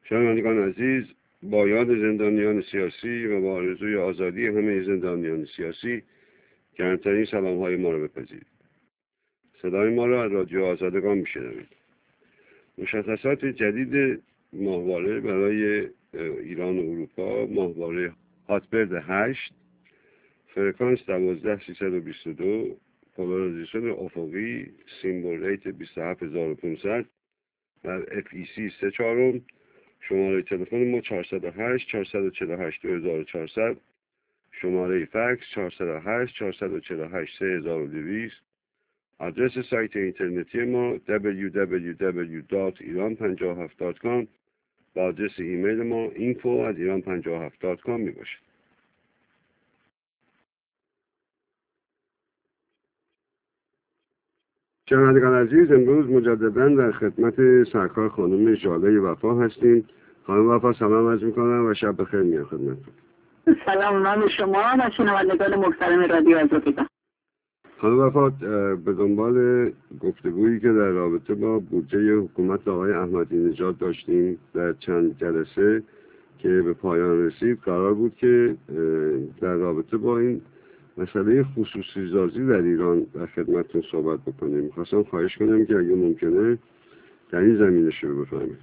شنوندگان عزیز، با یاد زندانیان سیاسی و با آرزوی آزادی همه زندانیان سیاسی گرمترین سلام‌های ما را بپذیرید. صدای ما را از رادیو آزادگان میشنوید. مشخصات جدید ماهواره برای ایران و اروپا: ماهواره هاتبرد 8، فرکانس 12322، پولارایزیشن افقی، سیمبل ریت 27500 در FEC 3/4. شماره تلفن ما 408 448 2400، شماره فکس 408 448 3200. آدرس سایت اینترنتی ما www.iran57.com و آدرس ایمیل ما info@iran57.com می باشد. شنوندگان عزیز، امروز مجددا در خدمت سرکار خانم ژاله وفا هستیم. خانم وفا سلام عرض می‌کنم و شب بخیر میگم خدمتتون. سلام من شما و شنوندگان محترم رادیو آزادگان. خانم وفا، به دنبال گفتگویی که در رابطه با بودجه حکومت آقای احمدی نژاد داشتیم در چند جلسه که به پایان رسید، قرار بود که در رابطه با این مسئله خصوصی سازی در ایران در خدمتتون صحبت بکنیم. می‌خواستم خواهش کنم که اگه ممکنه در این زمینه شروع بفرمایید.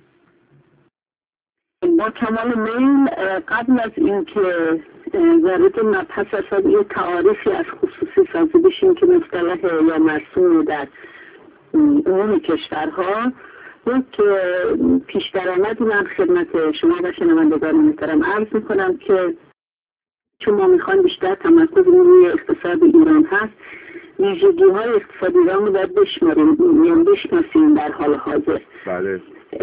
با کمال میل قبل از اینکه وارد مبحث اصلا یه تعاریفی از خصوصی سازی بشیم که مصطلح یا مرسوم در عموم کشورها، یک پیش درآمدی من خدمت شما و شنوندگان محترم عرض میکنم که چون ما میخوایم بیشتر تمرکز روی اقتصاد ایران هست، ویژگی های اقتصاد ایران رو باید بشماریم یا بشناسیم در حال حاضر. بله.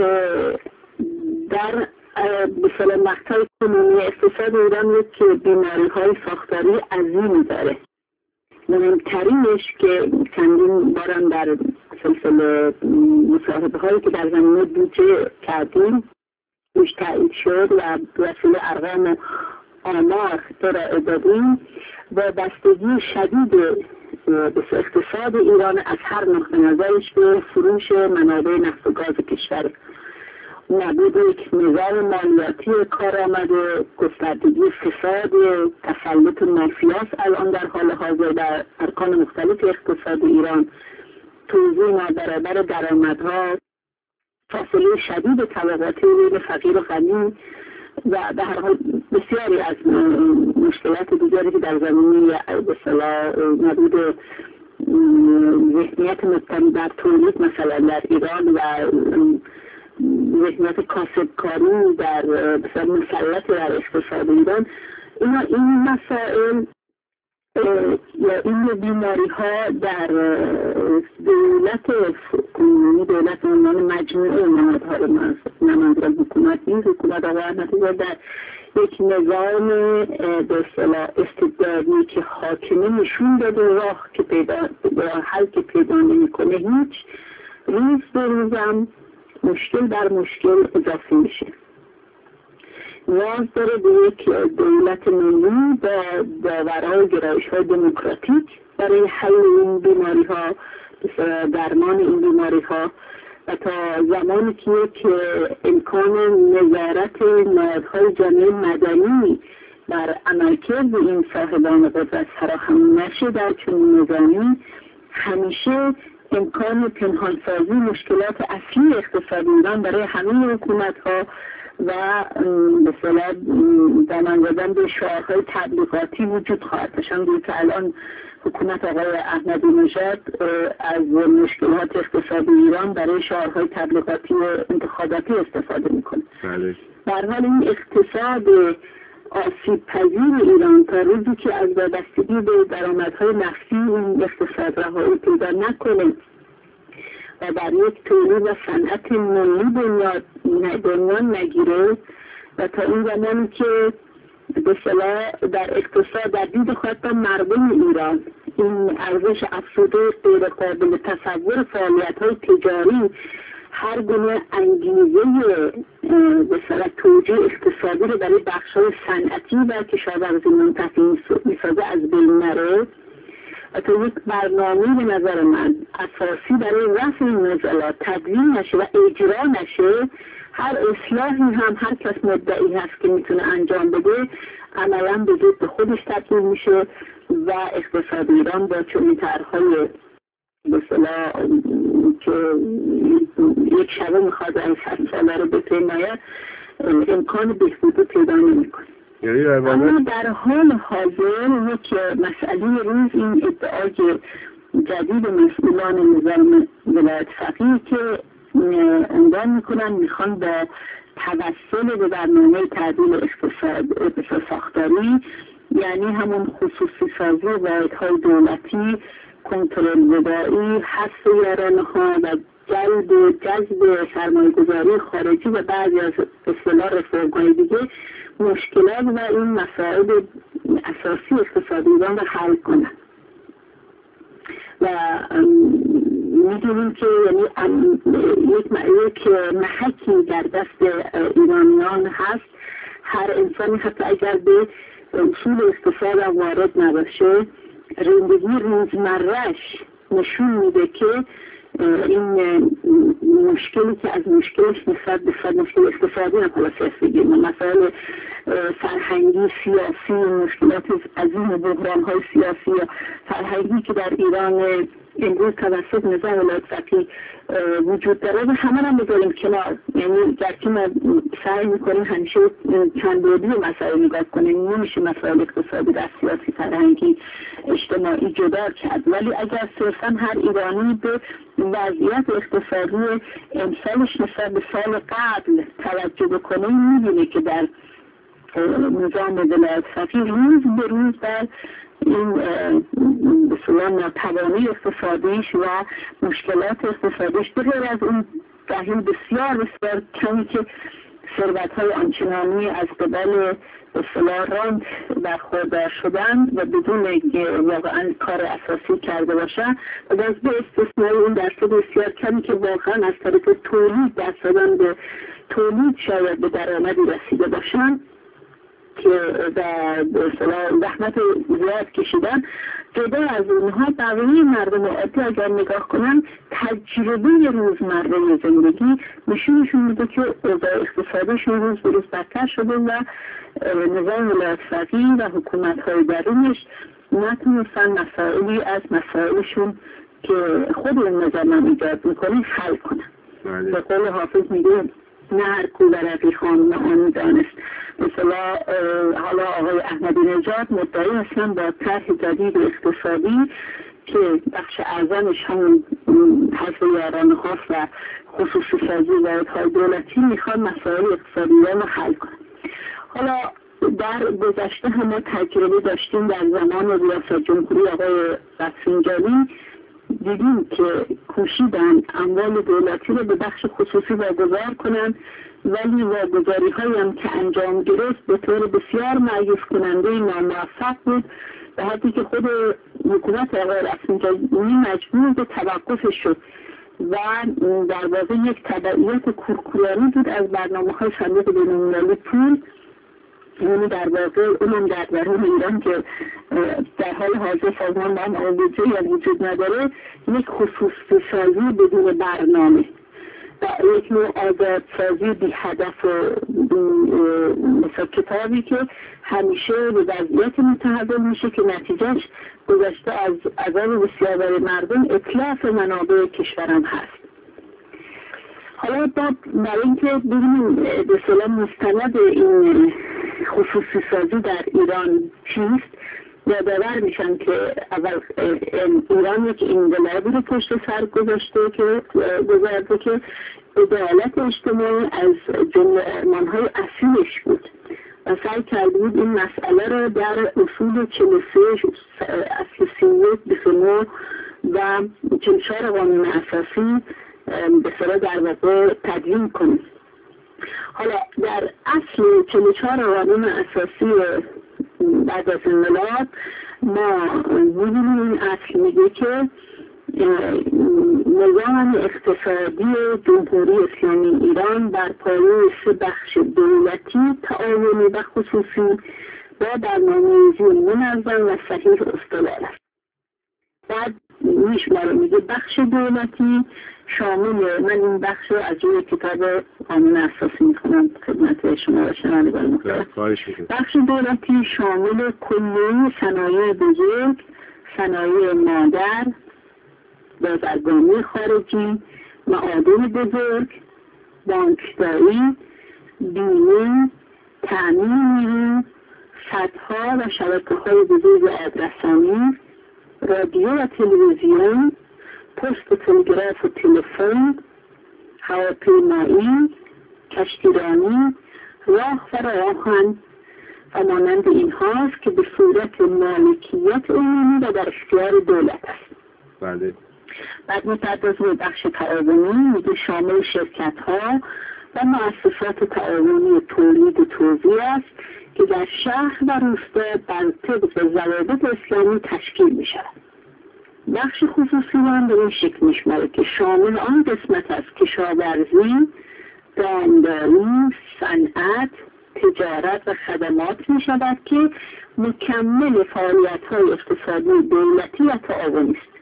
در مثلا مقطع کنونی اقتصاد ایران یک بیماری های ساختاری عظیمی داره. مهمترینش که چندین بارم در سلسله مصاحبه هایی که در زمینه بودجه کردیم روش تایید شد و وسیله ارقام آمار ارائه دادیم و بستگی شدید به اقتصاد ایران از هر نقطه نظرش به فروش منابع نفت و گاز کشور، نبود یک نظام مالیاتی کارآمد، گستردگی فساد، تسلط مافیاست الان در حال حاضر در ارکان مختلف اقتصاد ایران، توزیع نابرابر درآمدها، فاصله شدید طبقاتی بین فقیر و غنی و به هر حال بسیاری از مشکلات دیگری که در زمینه به اصطلاح نبود ذهنیت مبتنی بر تولید مثلا در ایران و ذهنیت کاسبکاری در مثلا مسلط در اقتصاد ایران، این مسائل یا این بیماری ها در دولت عنوان مجموعه نمادها رو منظورم حکومت نیست، حکومت آقای احمدی نژاد در یک نظام به اصطلاح استبدادی که حاکمه نشون داده راه حل که پیدا نمی‌کنه، هیچ روز به روزم مشکل بر مشکل اضافه میشه. نیاز داره به یک دولت ملی با باورهای و گرایش‌های دموکراتیک برای حل این بیماری ها، درمان این بیماری ها، و تا زمانی که یک امکان نظارت نهادهای جامعه مدنی بر عملکرد این صاحبان قدرت فراهم نشه در چنین نظامی، همیشه امکان پنهانسازی مشکلات اصلی اقتصاد ایران برای همه حکومت‌ها و به اصطلاح دامن زدن به شعارهای تبلیغاتی وجود خواهد داشت. که الان حکومت آقای احمدی نژاد از مشکلات اقتصادی ایران برای شعارهای تبلیغاتی و انتخاباتی استفاده میکنه. بله. در حال این اقتصاد آسیب پذیر ایران تا روزی که از وابستگی به درآمدهای نفتی این اقتصاد رهایی پیدا نکنه و بر یک تولید و صنعت ملی بنیان نگیره و تا این زمانی که به اصطلاح در اقتصاد در دید خود مردم ایران این ارزش افزوده غیر قابل تصور فعالیت‌های تجاری هر گونه انگیزه به اصطلاح توجیه اقتصادی رو برای بخش‌های صنعتی و کشاورزی منتفی می‌سازه از بین نره و تا یک برنامه به نظر من اساسی برای رفع این نزلات تدوین نشه و اجرا نشه، هر اصلاحی هم هر کس مدعی هست که میتونه انجام بده عملا به ضد خودش تبدیل میشه و اقتصاد ایران با چنین طرح‌های به اصطلاح که یک شبه میخواد از 100 ساله رو بپیماید امکان بهبودی پیدا نمیکنه. یعنی اما در حال حاضر یک مسئله روز این ادعای جدید مسئولان نظام ولایت فقیه که عنوان میکنن میخوان با توسل به برنامه تعدیل اقتصاد ساختاری، یعنی همون خصوصی سازی واحدهای دولتی، کنترل ودائی، حث یارانه‌ها و جذب سرمایه‌گذاری خارجی و بعضی از اصطلاح رفاه‌های دیگه مشکلات و این مسائل اساسی اقتصادی ایران رو حل کنند. و میدونیم که یعنی یک محکی در دست ایرانیان هست. هر انسانی حتی اگر به اصول اقتصاد وارد نباشه، زندگی روزمره‌اش نشون میده که این مشکلی که از مشکلش نسبت به مشکل اقتصادی هم خلاصه بگیم، مسائل فرهنگی، سیاسی، مشکلات عظیم بحران‌های سیاسی یا فرهنگی که در ایران امروز توسط نظام ولایت فقیه وجود داره و همه هم بذاریم کنار. یعنی گرچه ما سعی میکنیم همیشه چند بعدی مسائل نگاه کنیم، نمیشه مسائل اقتصادی در سیاسی، فرهنگی، اجتماعی جدا کرد، ولی اگر صرفا هر ایرانی به وضعیت اقتصادی امسالش نسبت به سال قبل توجه بکنه، میبینه که در نظام ولایت فقیه روز به روز در این بسیار ناتوانی اقتصادیش و مشکلات اقتصادیش به غیر از اون دهی بسیار کمی که ثروت‌های آنچنانی از قبل اصطلاح راند برخوردار شدن و بدون واقعا کار اساسی کرده باشن و باز به استثنای اون درصد بسیار کمی که واقعا از طریق تولید دست دادن به تولید شاید به درآمدی رسیده باشن که در زحمت زیاد کشیدن، جدا از اونها بقیه مردم عادی اگر نگاه کنن تجربه روزمره زندگی نشونشون میده که اوضاع اقتصادیشون روز به روز بدتر شده و نظام ولایت فقیه و حکومت‌های درونش نتونستن مسائلی از مسائلشون که خود این نظام ایجاد میکنه حل کنن. به قول حافظ میگه نه هر کو برقی خانم آن دانست. مثلا حالا آقای احمدی نژاد مدعی هستن با طرح جدید اقتصادی که بخش اعظمش همون حذف یارانه هاست و خصوصی سازی واحدهای دولتی میخوان مسائل اقتصادی رو حل کنن. حالا در گذشته هم ما تجربه داشتیم در زمان ریاست جمهوری آقای رفسنجانی، دیدیم که کوشیدن اموال دولتی رو به بخش خصوصی واگذار کنن، ولی واگذاری هایی هم که انجام گرفت به طور بسیار مایوس کننده ناموفق بود، به حدی که خود حکومت آقای رفسنجانی مجبور به توقفش شد و در واقع یک تبعیت کورکورانه بود از برنامه‌های صندوق بین‌المللی پول. یعنی در واقع اونم در درون ایران که در حال حاضر سازمان نام بودجه‌ای از وجود نداره، یک خصوصی سازی بدون برنامه و یک نوع آزادسازی بی هدف مثل کتابی که همیشه به وضعیت متحول میشه که نتیجهش گذشته از عذاب بسیار برای مردم اتلاف منابع کشورم هست. حالا برای اینکه ببینیم به اصطلاح مستند این خصوصی سازی در ایران چیست، یادآور میشن که اول ایران یک انقلابی رو پشت سر گذاشته که عدالت اجتماعی از جمله ارمانهای اصلیش بود و سعی کرده بود این مسئله رو در اصول 43 اصل 31 29 و 44 قانون اساسی به صورت در واقع تدوین کنیم. حالا در اصل 44 قانون اساسی بعد از انقلاب ما می‌بینیم این اصل میگه که نظام اقتصادی جمهوری اسلامی ایران بر پایه 3 بخش دولتی، تعاونی و خصوصی و برنامه‌ریزی منظم و صحیح استوار است. بعد میشماره میگه بخش دولتی شامل، من این بخش رو از روی کتاب قانون اساسی میخونم خدمت شما و شنوندگان محترم. بخش دولتی شامل کلیه صنایع بزرگ، صنایع مادر، بازرگانی خارجی، معادن بزرگ، بانکداری، بیمه، تأمین نیرو، سدها و شبکه‌های بزرگ آبرسانی، رادیو و تلویزیون، پست و تلگراف و تلفن، هواپیمایی، کشتیرانی، راه و راهن و مانند این هاست که به صورت مالکیت عمومی و در اختیار دولت است. بله. بعد می‌پردازیم به بخش تعاونی، میگه شامل شرکت‌ها و مؤسسات تعاونی تولید و توزیع است که در شهر و روستا بر طبق ضوابط اسلامی تشکیل می‌شود. بخش خصوصی هم به این شکل میشماره که شامل آن قسمت است کشاورزی، دامداری، صنعت، تجارت و خدمات می شود که مکمل فعالیت‌های اقتصادی دولتی و تعاونی است.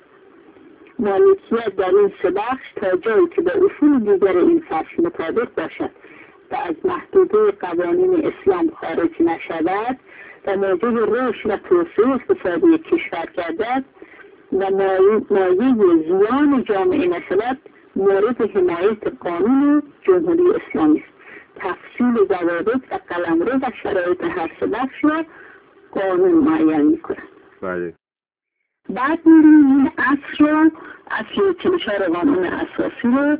مالکیت در این سه بخش تا جایی که به اصول دیگر این فصل مطابق باشد و از محدوده قوانین اسلام خارج نشود و موجب رشد و توسعه اقتصادی کشور گردد و مایه زیان جامعه نشود، مورد حمایت قانون جمهوری اسلامی است. تفصیل ضوابط و قلمرو و شرایط هر سه بخش را قانون معین می‌کند. بله. بعد می‌ریم این اصل 44 قانون اساسی رو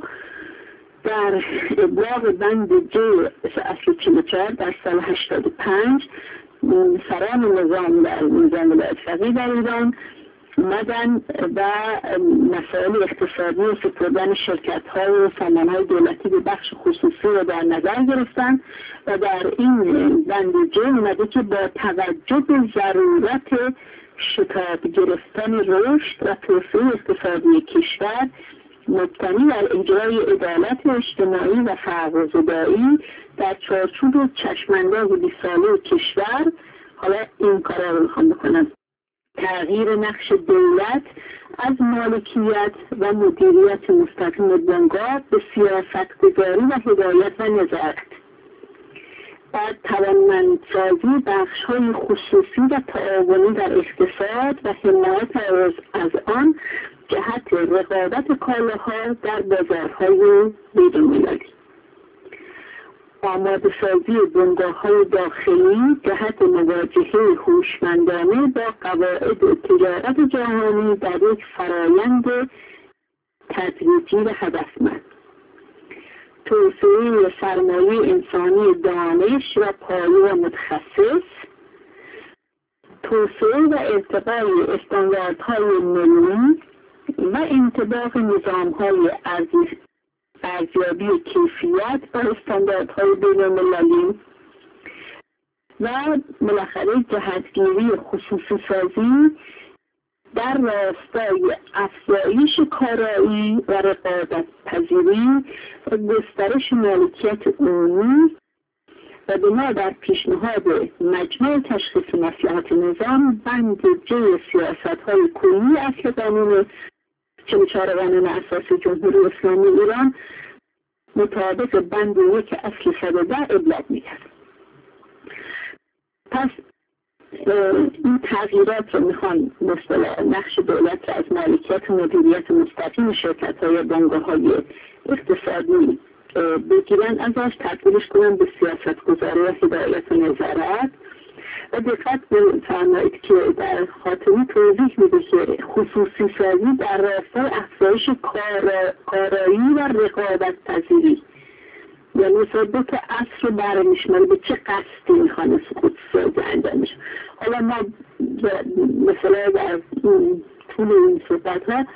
در ابلاغ بند ج اصل 44 در سال 85 سران نظام در نظام ولایت فقیه در ایران اومدن و مسائل اقتصادی و سپردن شرکت‌ها و سامان‌های دولتی به بخش خصوصی رو در نظر گرفتن و در این بند ج اومده که با توجه به ضرورت شتاب گرفتن رشد و توسعه اقتصادی کشور مبتنی بر اجرای عدالت اجتماعی و فرق‌زدایی در چارچوب چشم‌انداز 20 ساله کشور، حالا این کارا رو میخوام بکنم: تغییر نقش دولت از مالکیت و مدیریت مستقیم بنگاه به سیاستگذاری و هدایت و نظارت. بعد توانمندسازی بخش‌های خصوصی و تعاونی در اقتصاد و حمایت از آن جهت رقابت کالاها در بازارهای بین‌المللی. آماده سازی بنگاه‌های داخلی جهت مواجهه هوشمندانه با قواعد تجارت جهانی در یک فرایند تدریجی و هدفمند. توسعه سرمایه انسانی دانش و پایه و متخصص، توسعه و ارتقای استانداردهای ملی و انطباق نظام‌های ارزیابی کیفیت و استانداردهای بین‌المللی و بالاخره جهتگیری خصوصی سازی در راستای افزایش کارایی و رقابت پذیری و گسترش مالکیت عمومی و بنا بر پیشنهاد مجمع تشخیص مصلحت نظام بند ج سیاست‌های کلی اصل قانون 44 قانون اساسی جمهوری اسلامی ایران مطابق بند 1 اصل 110 ابلاغ می‌کرد. پس این تغییرات رو میخوان مثلا نقش دولت رو از مالکیت و مدیریت مستقیم شرکت‌های بنگاه‌های اقتصادی بگیرن، ازش تبدیلش کنن به سیاستگذاری و هدایت و نظارت. و دقت بفرمایید که در خاتمه توضیح میده که خصوصی سازی در راستای افزایش کارایی و رقابت پذیری، یعنی مثلا دو تا اصل رو برمیشماره به چه قصدی میخوان خصوصی سازی انجام میشه. حالا ما مثلا در طول این صحبت ها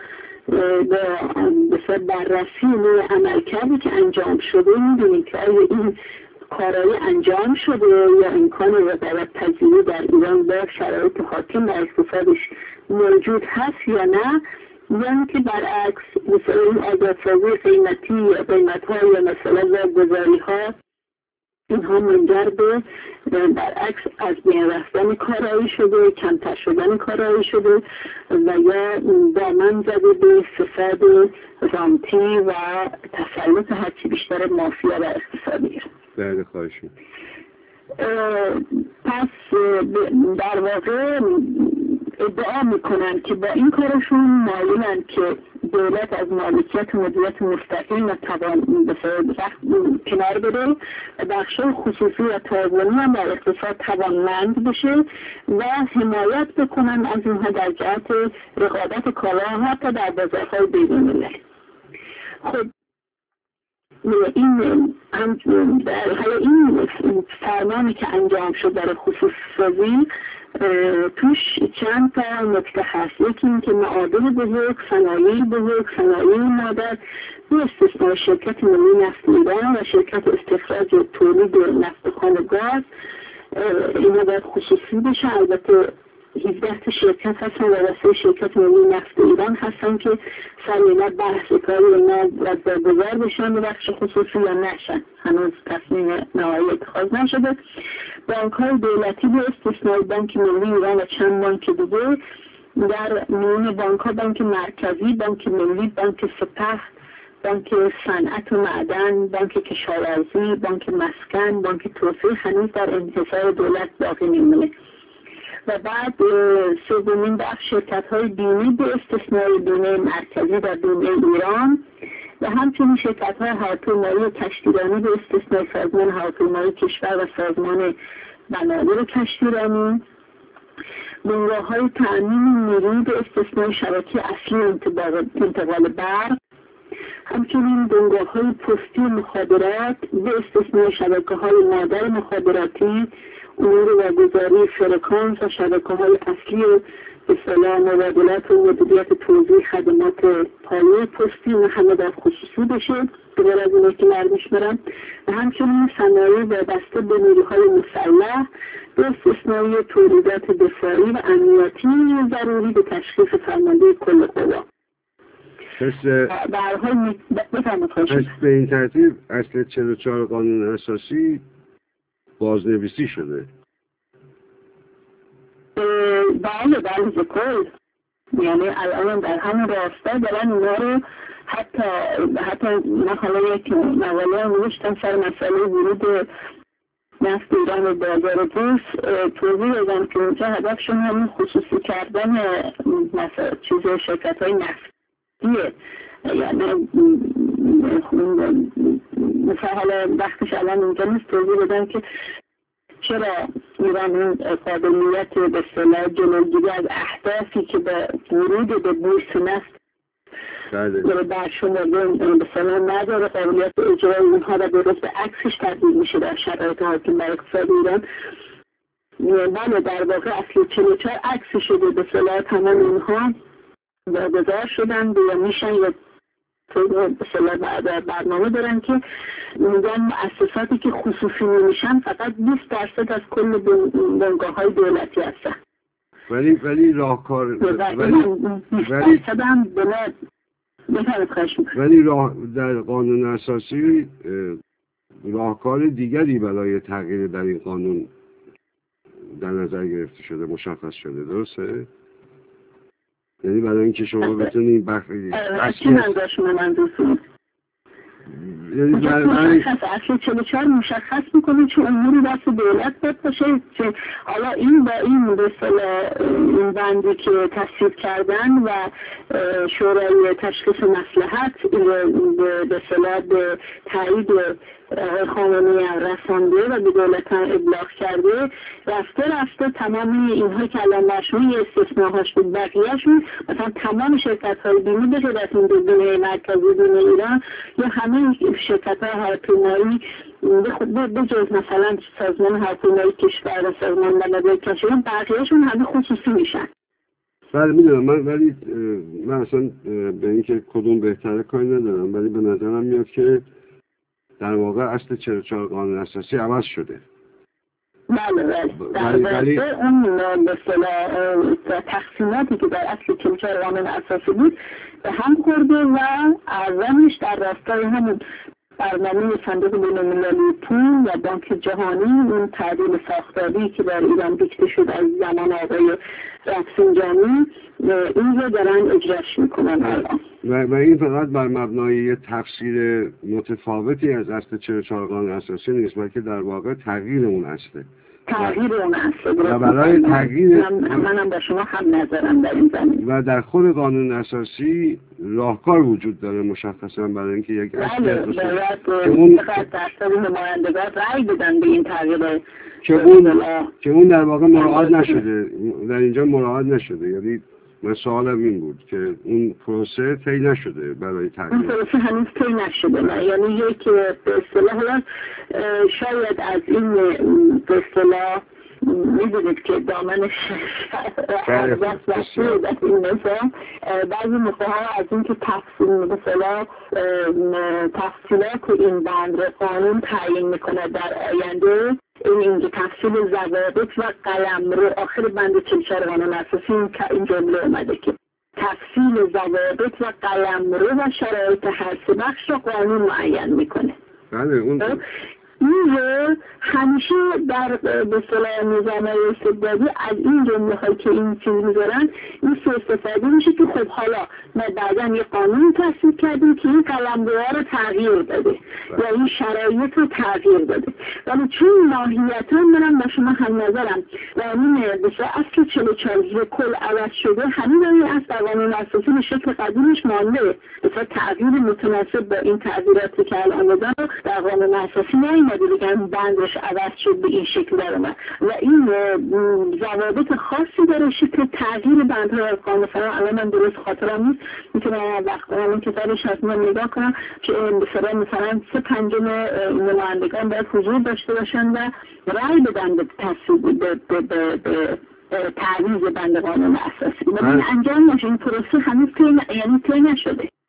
به بررسی نوع عمل کردی که انجام شده میدونیم که آیا این کارایی انجام شده یا امکان رقابت پذیری در ایران با شرایط حاکم در اقتصادش موجود هست یا نه، یعنی که برعکس مثلا این آزادسازی قیمتی یا قیمت‌ها یا مثلا واگذاری‌ها اینها منجر به برعکس از بین رفتن کارایی شده، کمتر شدن کارایی شده و یا دامن زده به فساد رانتی و تسلط هرچی بیشتر مافیا و اقتصادی. بله خواهش می‌کنم. پس در واقع ادعا میکنن که با این کارشون مایلن که دولت از مالکیت و مدیریت مستقیم و توان کنار بره و بخشای خصوصی و تعاونی هم در اقتصاد توانمند بشه و حمایت بکنن از اینها در جهت رقابت کالاها حتی در بازارهای بین‌المللی. خب این فرمانی که انجام شد در خصوص سازی توش چند تا نکته هست. یکی این که معادل بزرگ، صنایع بزرگ، صنایع مادر به استثنای شرکت ملی نفت ایران و شرکت استخراج و تولید نفت خام و گاز اینا باید خصوصی بشه. البته 17 تا شرکت هستن و واسه شرکت ملی نفت ایران هستن که سریعا بحث کاری اینا باید برگزار بشن به بخش خصوصی یا نشن. هنوز تصمیم نهایی اتخاذ نشده. بانک های دولتی به استثنای بانک ملی ایران و چند بانک دیگه در میون بانک ها بانک مرکزی، بانک ملی، بانک سپه، بانک صنعت و معدن، بانک کشاورزی، بانک مسکن، بانک توسعه هنوز در انحصار دولت باقی میمونه. و بعد سومین بخش شرکت های بیمه به استثنای بیمه مرکزی و بیمه ایران و همچنین شرکت های هواپیمایی و کشتیرانی به استثنای سازمان هواپیمایی کشور و سازمان بنادر کشتیرانی، بنگاه های تأمین نیروی به استثنای شبکه اصلی انتقال برق، همچنین بنگاه های پستی و مخابرات به استثنای شبکه های مادر مخابراتی، امور واگذاری فرکانس و شبکه های اصلی به اصطلاح مبادلات و مدیریت توزیع خدمات پایه پستی و همه در خصوصی بشه به غیر از اینه که مرموش برن و همچنین صنایع وابسته به نیروهای مسلح به استثنای تولیدات دفاعی و امنیتی ضروری به تشخیص فرمانده کل قوا. پس به این ترتیب اصل 44 قانون اساسی بازنویسی شده. بله کل یعنی الان در همون راستا دارن اینا رو حتی مثلا یک مقاله نوشتم سر مسئله ورود نفت ایران به بازار بورس توضیح دادم که اونجا هدفشون همین خصوصی کردن مثلا شرکت های نفتیه. یعنی مثلا حالا وقتش الان اینجا نیست توضیح بدم که چرا ایران این قابلیت به اصطلاح جلوگیری از اهدافی که به ورود به بورس نفت داره برشمرده به اصطلاح نداره، قابلیت اجرای اونها و درست به عکسش تبدیل میشه در شرایط حاکم بر اقتصاد ایران. بله در واقع اصل 44 عکس شده به اصطلاح تمام اینها برگزار شدن یا میشن یا به اصطلاح برنامه دارن که میگن مؤسساتی که خصوصی نمیشن فقط 20% از کل بنگاه‌های دولتی هستن. ولی راهکار ولی در قانون اساسی راهکار دیگری برای تغییر در این قانون در نظر گرفته شده، مشخص شده، درسته؟ یعنی برای اینکه شما بتونید یعنی اصل 44 مشخص میکنه چه اموری دست دولت باید باشه که حالا این با این به اصطلاح این بندی که تصویب کردن و شورای تشخیص مصلحت به اصطلاح به تایید خامنه‌ای رسانده و به دولت ابلاغ کرده رفته تمامی اینها که الان برشون استثناهاش بود بقیهشون مثلا تمام شرکت های بیمه به غیر از این دو بیمه مرکزی بیمه ایران یا همه شرکت های هواپیمایی به جز مثلا سازمان هواپیمایی کشور و سازمان بنادر کشور بقیهشون همه خصوصی میشن. بله میدونم من اصلا به اینکه کدوم بهتره کاری ندارم، ولی به نظرم میاد که در واقع اصل 44 قانون اساسی عوض شده. بله اون مثلا تقسیماتی که در اصل 44 قانون اساسی بود به هم خورده و اعظمش در راستای همون برنامه صندوق بین‌المللی پول و بانک جهانی اون تعدیل ساختاری که در ایران دیکته شد از زمان آقای رفسنجانی این رو دارن اجراش میکنن الان. و این فقط بر مبنای یه تفسیر متفاوتی از اصل 44 قانون اساسی نیست، بلکه در واقع تغییر اون اصله. تغییر اون اصله. و برای تغییر منم با شما هم نظرم در این زمین. و در خود قانون اساسی راهکار وجود داره مشخصا برای اینکه یک اصل که اون درصد نمایندگان رأی بدن به این تغییر که اون در واقع مراعات نشده، در اینجا مراعات نشده. یعنی من سوالم این بود که اون پروسه طی نشده برای تغییر. اون پروسه هنوز طی نشده نه. یعنی یک به اصطلاح شاید از این به اصطلاح میدونید که دامن ارزش وسیع در این نظام بعضی موقع ها از این که تفصیلات این بند رو قانون تعیین میکنه در آینده، این که تفصیل ضوابط و قلمرو آخر بند 44 قانون اساسی این جمله اومده که تفصیل ضوابط و قلمرو و شرایط هر سه بخش رو قانون معین میکنه. بله اون این رو همیشه در به اصطلاح نظام‌های استبدادی از این جمله هایی که این چیز میذارن این سوء استفاده میشه که خب حالا ما بعداً یه قانون تصویب کردیم که این قلمروها رو تغییر داده یا این شرایط رو تغییر داده، ولی چون ماهیتاً منم با شما هم نظرم قانون بسیار اصل 44 کل عوض شده، همین این اصل قانون اساسی به شکل قدیمش مانده، بسیار تغییر متناسب با این تغییراتی که الان دادن در قانون اساسی نیامده بگن بندش عوض شد به این شکل در اومد و این ضوابط خاصی داره شکل تغییر بندهای قانون. الان من درست خاطرم نیست، میتونم وقت کنم این کتابش هست من نگاه کنم که مثلا 3/5 نمایندگان باید حضور داشته باشن و رأی بدن به تعویض بند قانون اساسی. ولی انجام نشه، این پروسه هنوز طی نشده.